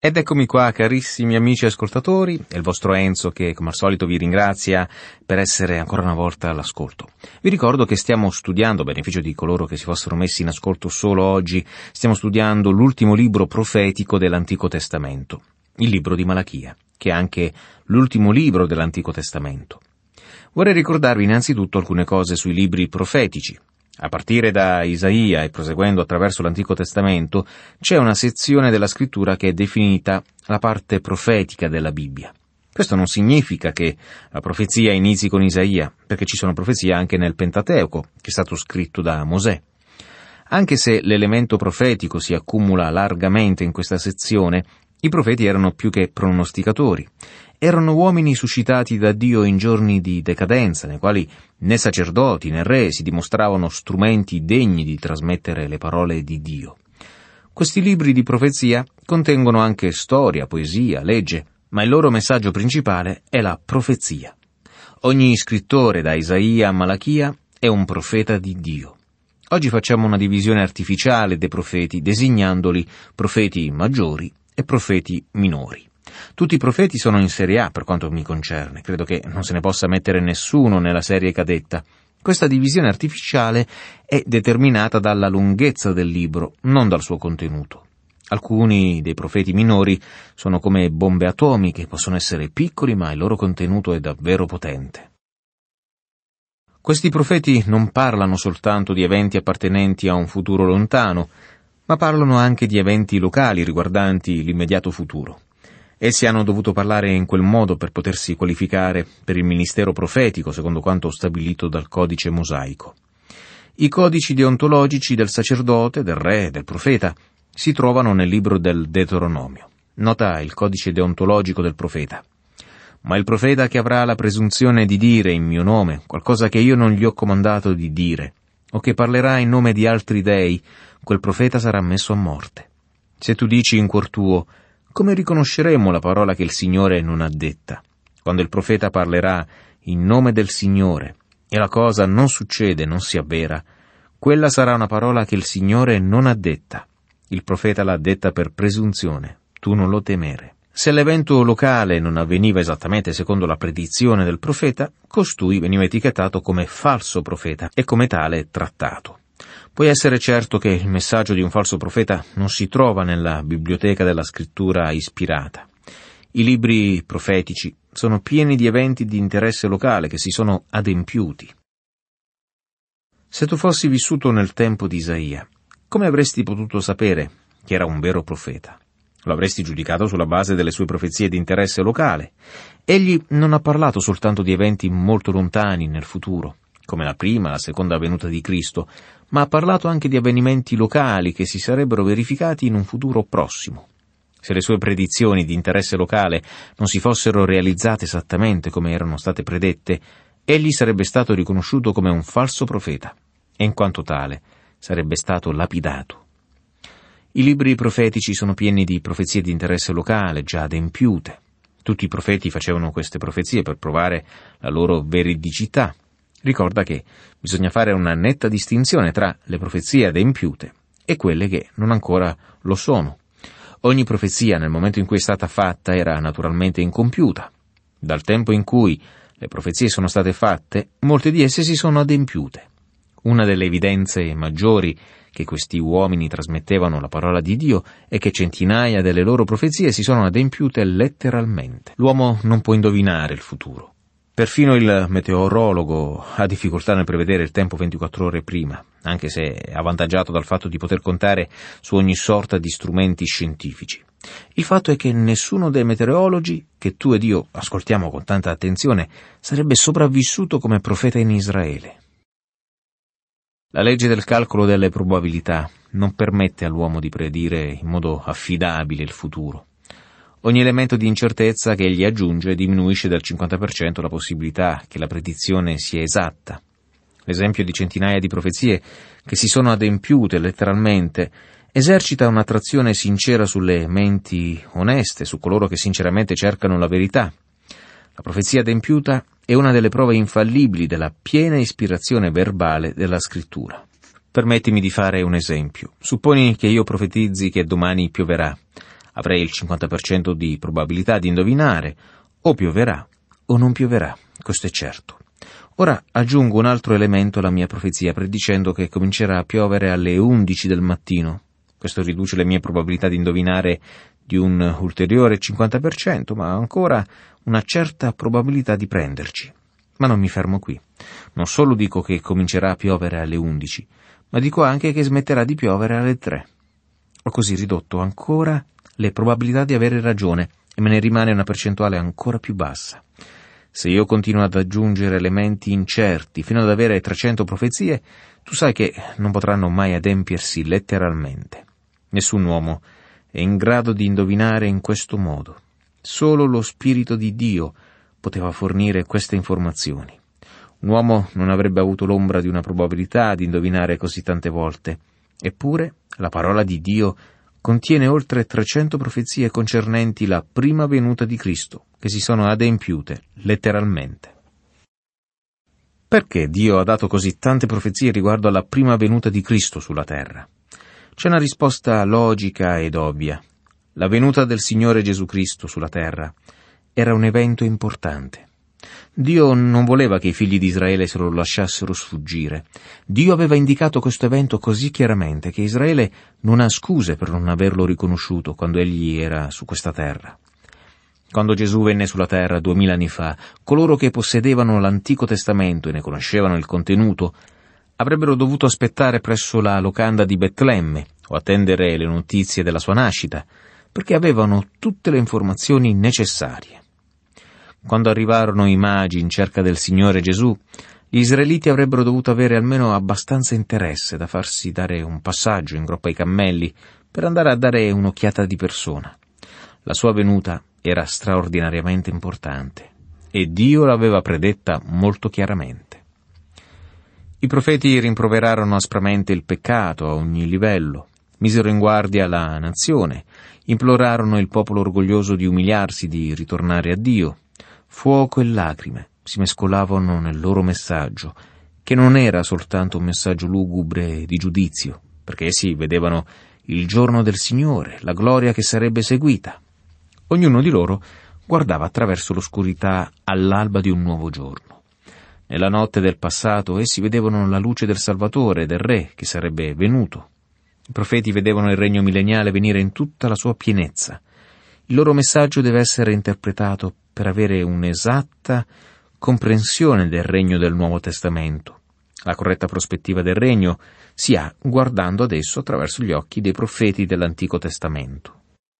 Ed eccomi qua, carissimi amici ascoltatori, è il vostro Enzo che, come al solito, vi ringrazia per essere ancora una volta all'ascolto. Vi ricordo che stiamo studiando, a beneficio di coloro che si fossero messi in ascolto solo oggi, stiamo studiando l'ultimo libro profetico dell'Antico Testamento, il libro di Malachia, che è anche l'ultimo libro dell'Antico Testamento. Vorrei ricordarvi innanzitutto alcune cose sui libri profetici. A partire da Isaia e proseguendo attraverso l'Antico Testamento, c'è una sezione della scrittura che è definita la parte profetica della Bibbia. Questo non significa che la profezia inizi con Isaia, perché ci sono profezie anche nel Pentateuco, che è stato scritto da Mosè. Anche se l'elemento profetico si accumula largamente in questa sezione, i profeti erano più che pronosticatori. Erano uomini suscitati da Dio in giorni di decadenza, nei quali né sacerdoti né re si dimostravano strumenti degni di trasmettere le parole di Dio. Questi libri di profezia contengono anche storia, poesia, legge, ma il loro messaggio principale è la profezia. Ogni scrittore, da Isaia a Malachia, è un profeta di Dio. Oggi facciamo una divisione artificiale dei profeti, designandoli profeti maggiori e profeti minori. Tutti i profeti sono in serie A per quanto mi concerne, credo che non se ne possa mettere nessuno nella serie cadetta. Questa divisione artificiale è determinata dalla lunghezza del libro, non dal suo contenuto. Alcuni dei profeti minori sono come bombe atomiche, possono essere piccoli ma il loro contenuto è davvero potente. Questi profeti non parlano soltanto di eventi appartenenti a un futuro lontano, ma parlano anche di eventi locali riguardanti l'immediato futuro. Essi hanno dovuto parlare in quel modo per potersi qualificare per il ministero profetico, secondo quanto stabilito dal codice mosaico. I codici deontologici del sacerdote, del re, del profeta si trovano nel libro del Deuteronomio. Nota il codice deontologico del profeta. Ma il profeta che avrà la presunzione di dire in mio nome qualcosa che io non gli ho comandato di dire, o che parlerà in nome di altri dei, quel profeta sarà messo a morte. Se tu dici in cuor tuo, come riconosceremo la parola che il Signore non ha detta? Quando il profeta parlerà in nome del Signore e la cosa non succede, non si avvera, quella sarà una parola che il Signore non ha detta. Il profeta l'ha detta per presunzione, tu non lo temere. Se l'evento locale non avveniva esattamente secondo la predizione del profeta, costui veniva etichettato come falso profeta e come tale trattato. Puoi essere certo che il messaggio di un falso profeta non si trova nella biblioteca della scrittura ispirata. I libri profetici sono pieni di eventi di interesse locale che si sono adempiuti. Se tu fossi vissuto nel tempo di Isaia, come avresti potuto sapere che era un vero profeta? Lo avresti giudicato sulla base delle sue profezie di interesse locale. Egli non ha parlato soltanto di eventi molto lontani nel futuro, come la prima e la seconda venuta di Cristo, ma ha parlato anche di avvenimenti locali che si sarebbero verificati in un futuro prossimo. Se le sue predizioni di interesse locale non si fossero realizzate esattamente come erano state predette, egli sarebbe stato riconosciuto come un falso profeta, e in quanto tale sarebbe stato lapidato. I libri profetici sono pieni di profezie di interesse locale, già adempiute. Tutti i profeti facevano queste profezie per provare la loro veridicità. Ricorda che bisogna fare una netta distinzione tra le profezie adempiute e quelle che non ancora lo sono. Ogni profezia, nel momento in cui è stata fatta, era naturalmente incompiuta. Dal tempo in cui le profezie sono state fatte, molte di esse si sono adempiute. Una delle evidenze maggiori che questi uomini trasmettevano la parola di Dio è che centinaia delle loro profezie si sono adempiute letteralmente. L'uomo non può indovinare il futuro. Perfino il meteorologo ha difficoltà nel prevedere il tempo 24 ore prima, anche se è avvantaggiato dal fatto di poter contare su ogni sorta di strumenti scientifici. Il fatto è che nessuno dei meteorologi, che tu ed io ascoltiamo con tanta attenzione, sarebbe sopravvissuto come profeta in Israele. La legge del calcolo delle probabilità non permette all'uomo di predire in modo affidabile il futuro. Ogni elemento di incertezza che egli aggiunge diminuisce del 50% la possibilità che la predizione sia esatta. L'esempio di centinaia di profezie che si sono adempiute letteralmente esercita un'attrazione sincera sulle menti oneste, su coloro che sinceramente cercano la verità. La profezia adempiuta è una delle prove infallibili della piena ispirazione verbale della Scrittura. Permettimi di fare un esempio. Supponi che io profetizzi che domani pioverà. Avrei il 50% di probabilità di indovinare, o pioverà o non pioverà, questo è certo. Ora aggiungo un altro elemento alla mia profezia, predicendo che comincerà a piovere alle 11 del mattino. Questo riduce le mie probabilità di indovinare di un ulteriore 50%, ma ho ancora una certa probabilità di prenderci. Ma non mi fermo qui. Non solo dico che comincerà a piovere alle 11, ma dico anche che smetterà di piovere alle 3. Ho così ridotto ancora le probabilità di avere ragione e me ne rimane una percentuale ancora più bassa. Se io continuo ad aggiungere elementi incerti fino ad avere 300 profezie, tu sai che non potranno mai adempiersi letteralmente. Nessun uomo è in grado di indovinare in questo modo. Solo lo Spirito di Dio poteva fornire queste informazioni. Un uomo non avrebbe avuto l'ombra di una probabilità di indovinare così tante volte. Eppure, la parola di Dio contiene oltre 300 profezie concernenti la prima venuta di Cristo, che si sono adempiute letteralmente. Perché Dio ha dato così tante profezie riguardo alla prima venuta di Cristo sulla terra? C'è una risposta logica ed ovvia. La venuta del Signore Gesù Cristo sulla terra era un evento importante. Dio non voleva che i figli di Israele se lo lasciassero sfuggire. Dio aveva indicato questo evento così chiaramente che Israele non ha scuse per non averlo riconosciuto quando egli era su questa terra. Quando Gesù venne sulla terra 2000 anni fa, coloro che possedevano l'Antico Testamento e ne conoscevano il contenuto avrebbero dovuto aspettare presso la locanda di Betlemme o attendere le notizie della sua nascita, perché avevano tutte le informazioni necessarie. Quando arrivarono i magi in cerca del Signore Gesù, gli israeliti avrebbero dovuto avere almeno abbastanza interesse da farsi dare un passaggio in groppa ai cammelli per andare a dare un'occhiata di persona. La sua venuta era straordinariamente importante e Dio l'aveva predetta molto chiaramente. I profeti rimproverarono aspramente il peccato a ogni livello, misero in guardia la nazione, implorarono il popolo orgoglioso di umiliarsi, di ritornare a Dio. Fuoco e lacrime si mescolavano nel loro messaggio, che non era soltanto un messaggio lugubre di giudizio, perché essi vedevano il giorno del Signore, la gloria che sarebbe seguita. Ognuno di loro guardava attraverso l'oscurità all'alba di un nuovo giorno. Nella notte del passato essi vedevano la luce del Salvatore, del Re, che sarebbe venuto. I profeti vedevano il regno millenniale venire in tutta la sua pienezza. Il loro messaggio deve essere interpretato per avere un'esatta comprensione del regno del Nuovo Testamento. La corretta prospettiva del regno si ha guardando ad esso attraverso gli occhi dei profeti dell'Antico Testamento.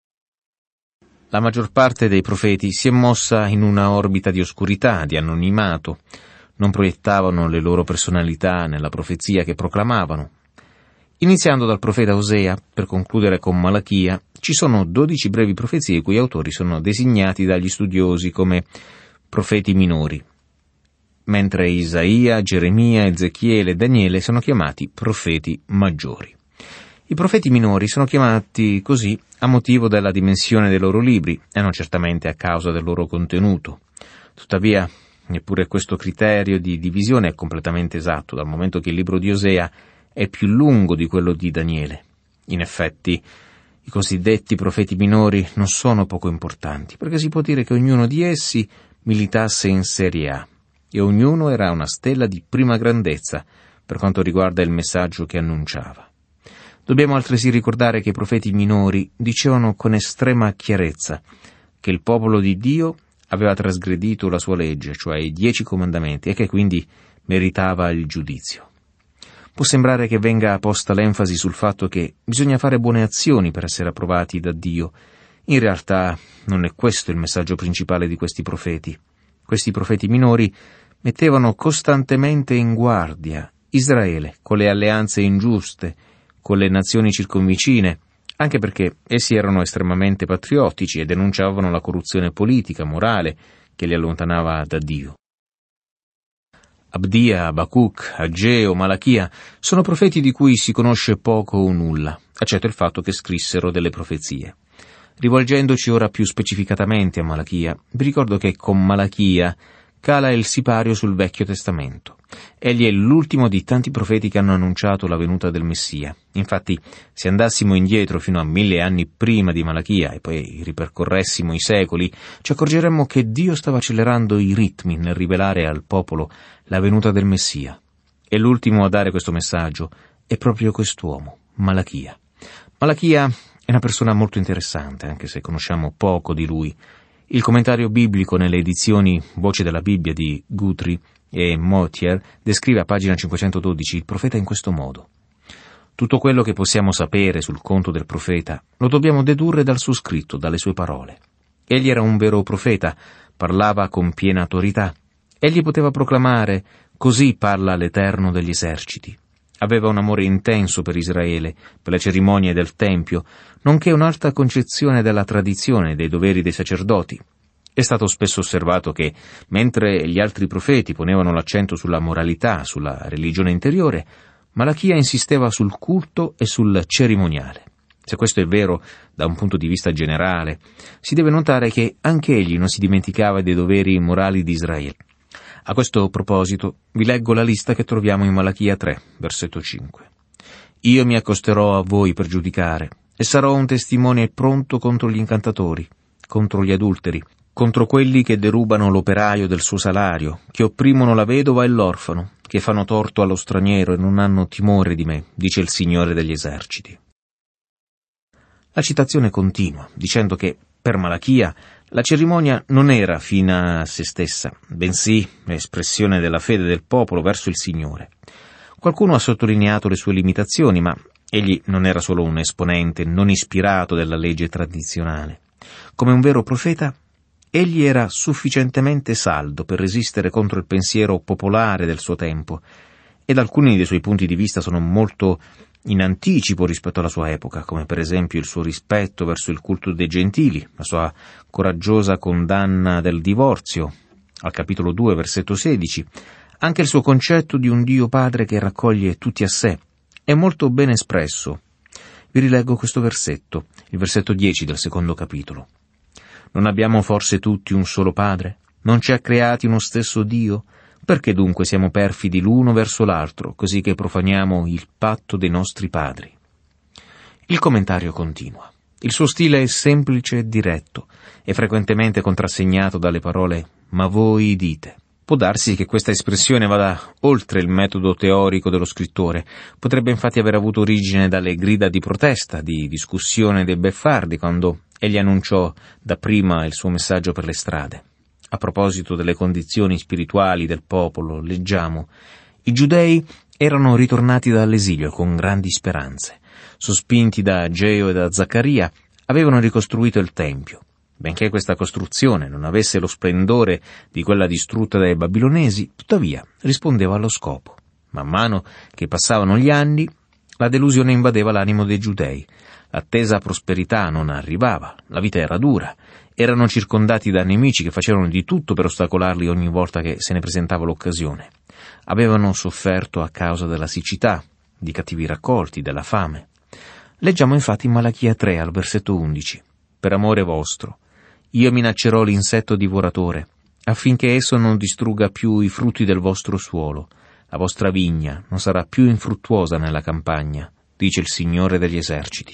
La maggior parte dei profeti si è mossa in una orbita di oscurità, di anonimato. Non proiettavano le loro personalità nella profezia che proclamavano. Iniziando dal profeta Osea, per concludere con Malachia, ci sono 12 brevi profezie i cui autori sono designati dagli studiosi come profeti minori, mentre Isaia, Geremia, Ezechiele e Daniele sono chiamati profeti maggiori. I profeti minori sono chiamati così a motivo della dimensione dei loro libri e non certamente a causa del loro contenuto. Tuttavia, neppure questo criterio di divisione è completamente esatto, dal momento che il libro di Osea è più lungo di quello di Daniele. In effetti, i cosiddetti profeti minori non sono poco importanti, perché si può dire che ognuno di essi militasse in Serie A, e ognuno era una stella di prima grandezza per quanto riguarda il messaggio che annunciava. Dobbiamo altresì ricordare che i profeti minori dicevano con estrema chiarezza che il popolo di Dio aveva trasgredito la sua legge, cioè i 10 comandamenti, e che quindi meritava il giudizio. Può sembrare che venga posta l'enfasi sul fatto che bisogna fare buone azioni per essere approvati da Dio. In realtà non è questo il messaggio principale di questi profeti. Questi profeti minori mettevano costantemente in guardia Israele con le alleanze ingiuste, con le nazioni circonvicine, anche perché essi erano estremamente patriottici e denunciavano la corruzione politica, morale, che li allontanava da Dio. Abdia, Abacuc, Ageo, Malachia sono profeti di cui si conosce poco o nulla, eccetto il fatto che scrissero delle profezie. Rivolgendoci ora più specificatamente a Malachia, vi ricordo che con Malachia cala il sipario sul Vecchio Testamento. Egli è l'ultimo di tanti profeti che hanno annunciato la venuta del Messia. Infatti, se andassimo indietro fino a 1000 anni prima di Malachia e poi ripercorressimo i secoli, ci accorgeremmo che Dio stava accelerando i ritmi nel rivelare al popolo la venuta del Messia. E l'ultimo a dare questo messaggio è proprio quest'uomo, Malachia. Malachia è una persona molto interessante, anche se conosciamo poco di lui. Il commentario biblico nelle edizioni Voce della Bibbia di Guthrie e Motyer descrive a pagina 512 il profeta in questo modo. Tutto quello che possiamo sapere sul conto del profeta lo dobbiamo dedurre dal suo scritto, dalle sue parole. Egli era un vero profeta, parlava con piena autorità. Egli poteva proclamare: «Così parla l'Eterno degli eserciti». Aveva un amore intenso per Israele, per le cerimonie del Tempio, nonché un'alta concezione della tradizione e dei doveri dei sacerdoti. È stato spesso osservato che, mentre gli altri profeti ponevano l'accento sulla moralità, sulla religione interiore, Malachia insisteva sul culto e sul cerimoniale. Se questo è vero da un punto di vista generale, si deve notare che anche egli non si dimenticava dei doveri morali di Israele. A questo proposito vi leggo la lista che troviamo in Malachia 3, versetto 5. «Io mi accosterò a voi per giudicare, e sarò un testimone pronto contro gli incantatori, contro gli adulteri, contro quelli che derubano l'operaio del suo salario, che opprimono la vedova e l'orfano, che fanno torto allo straniero e non hanno timore di me, dice il Signore degli eserciti». La citazione continua, dicendo che per Malachia la cerimonia non era fine a se stessa, bensì l'espressione della fede del popolo verso il Signore. Qualcuno ha sottolineato le sue limitazioni, ma egli non era solo un esponente non ispirato della legge tradizionale. Come un vero profeta, egli era sufficientemente saldo per resistere contro il pensiero popolare del suo tempo, ed alcuni dei suoi punti di vista sono molto in anticipo rispetto alla sua epoca, come per esempio il suo rispetto verso il culto dei gentili, la sua coraggiosa condanna del divorzio, al capitolo 2, versetto 16, anche il suo concetto di un Dio Padre che raccoglie tutti a sé, è molto ben espresso. Vi rileggo questo versetto, il versetto 10 del secondo capitolo. «Non abbiamo forse tutti un solo Padre? Non ci ha creati uno stesso Dio? Perché dunque siamo perfidi l'uno verso l'altro, così che profaniamo il patto dei nostri padri?» Il commentario continua. Il suo stile è semplice e diretto, e frequentemente contrassegnato dalle parole «ma voi dite». Può darsi che questa espressione vada oltre il metodo teorico dello scrittore. Potrebbe infatti aver avuto origine dalle grida di protesta, di discussione dei beffardi, quando egli annunciò dapprima il suo messaggio per le strade. A proposito delle condizioni spirituali del popolo, leggiamo: «I giudei erano ritornati dall'esilio con grandi speranze. Sospinti da Ageo e da Zaccaria, avevano ricostruito il Tempio. Benché questa costruzione non avesse lo splendore di quella distrutta dai babilonesi, tuttavia rispondeva allo scopo. Man mano che passavano gli anni, la delusione invadeva l'animo dei giudei. L'attesa prosperità non arrivava, la vita era dura. Erano circondati da nemici che facevano di tutto per ostacolarli ogni volta che se ne presentava l'occasione. Avevano sofferto a causa della siccità, di cattivi raccolti, della fame. Leggiamo infatti in Malachia 3 al versetto 11. «Per amore vostro, io minaccerò l'insetto divoratore, affinché esso non distrugga più i frutti del vostro suolo. La vostra vigna non sarà più infruttuosa nella campagna, dice il Signore degli eserciti».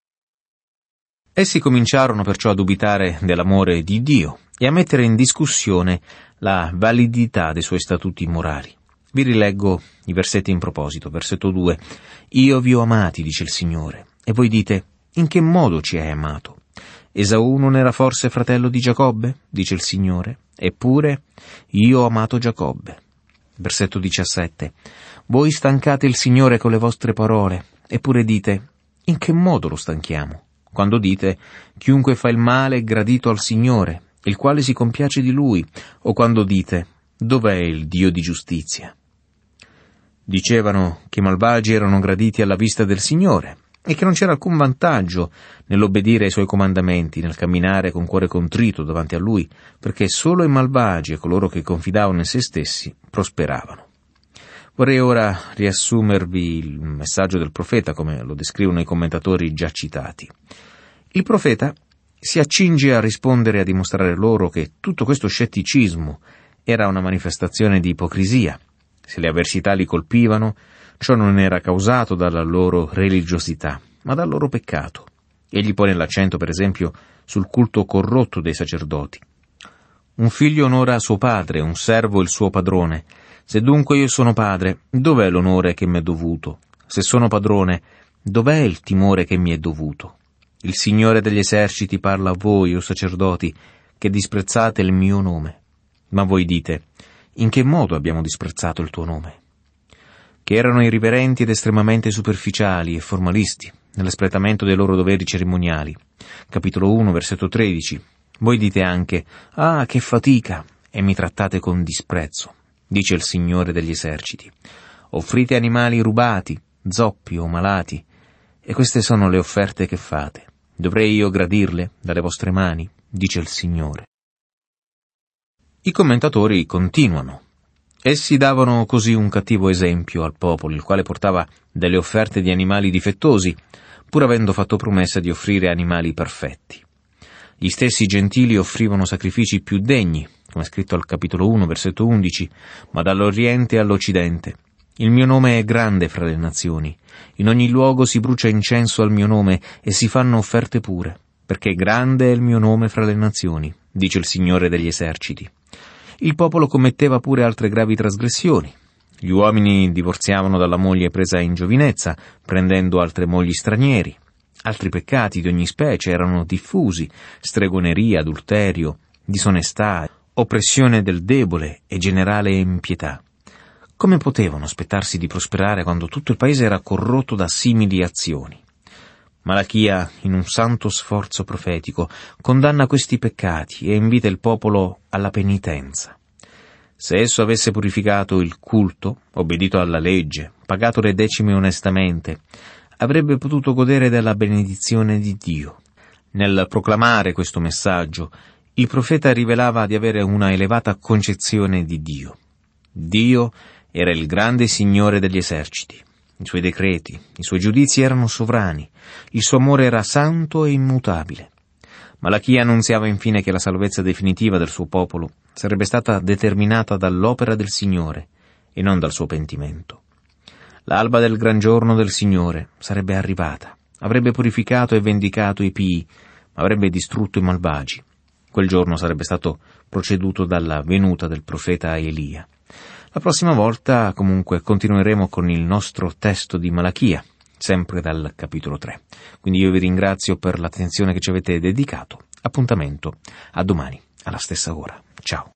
Essi cominciarono perciò a dubitare dell'amore di Dio e a mettere in discussione la validità dei suoi statuti morali. Vi rileggo i versetti in proposito. Versetto 2. «Io vi ho amati, dice il Signore, e voi dite, in che modo ci hai amato? Esaù non era forse fratello di Giacobbe, dice il Signore, eppure io ho amato Giacobbe». Versetto 17. «Voi stancate il Signore con le vostre parole, eppure dite, in che modo lo stanchiamo? Quando dite, chiunque fa il male è gradito al Signore, il quale si compiace di lui, o quando dite, dov'è il Dio di giustizia?» Dicevano che i malvagi erano graditi alla vista del Signore e che non c'era alcun vantaggio nell'obbedire ai suoi comandamenti, nel camminare con cuore contrito davanti a Lui, perché solo i malvagi e coloro che confidavano in se stessi prosperavano. Vorrei ora riassumervi il messaggio del profeta come lo descrivono i commentatori già citati. Il profeta si accinge a rispondere e a dimostrare loro che tutto questo scetticismo era una manifestazione di ipocrisia. Se le avversità li colpivano, ciò non era causato dalla loro religiosità, ma dal loro peccato. Egli pone l'accento, per esempio, sul culto corrotto dei sacerdoti. Un figlio onora suo padre, un servo il suo padrone. Se dunque io sono padre, dov'è l'onore che mi è dovuto? Se sono padrone, dov'è il timore che mi è dovuto? Il Signore degli eserciti parla a voi, o sacerdoti, che disprezzate il mio nome. Ma voi dite, in che modo abbiamo disprezzato il tuo nome? Che erano irriverenti ed estremamente superficiali e formalisti nell'espletamento dei loro doveri cerimoniali. Capitolo 1, versetto 13. Voi dite anche, ah, che fatica, e mi trattate con disprezzo, dice il Signore degli eserciti. Offrite animali rubati, zoppi o malati, e queste sono le offerte che fate. Dovrei io gradirle dalle vostre mani, dice il Signore. I commentatori continuano. Essi davano così un cattivo esempio al popolo, il quale portava delle offerte di animali difettosi, pur avendo fatto promessa di offrire animali perfetti. Gli stessi gentili offrivano sacrifici più degni, come è scritto al capitolo 1, versetto 11, ma dall'Oriente all'Occidente. Il mio nome è grande fra le nazioni. In ogni luogo si brucia incenso al mio nome e si fanno offerte pure, perché grande è il mio nome fra le nazioni, dice il Signore degli eserciti. Il popolo commetteva pure altre gravi trasgressioni. Gli uomini divorziavano dalla moglie presa in giovinezza, prendendo altre mogli stranieri. Altri peccati di ogni specie erano diffusi: stregoneria, adulterio, disonestà, oppressione del debole e generale impietà. Come potevano aspettarsi di prosperare quando tutto il paese era corrotto da simili azioni? Malachia, in un santo sforzo profetico, condanna questi peccati e invita il popolo alla penitenza. Se esso avesse purificato il culto, obbedito alla legge, pagato le decime onestamente, avrebbe potuto godere della benedizione di Dio. Nel proclamare questo messaggio, il profeta rivelava di avere una elevata concezione di Dio. Dio era il grande Signore degli eserciti. I suoi decreti, i suoi giudizi erano sovrani, il suo amore era santo e immutabile. Malachia annunziava infine che la salvezza definitiva del suo popolo sarebbe stata determinata dall'opera del Signore e non dal suo pentimento. L'alba del gran giorno del Signore sarebbe arrivata, avrebbe purificato e vendicato i pii, ma avrebbe distrutto i malvagi. Quel giorno sarebbe stato proceduto dalla venuta del profeta Elia. La prossima volta, comunque, continueremo con il nostro testo di Malachia, sempre dal capitolo 3. Quindi io vi ringrazio per l'attenzione che ci avete dedicato. Appuntamento a domani, alla stessa ora. Ciao.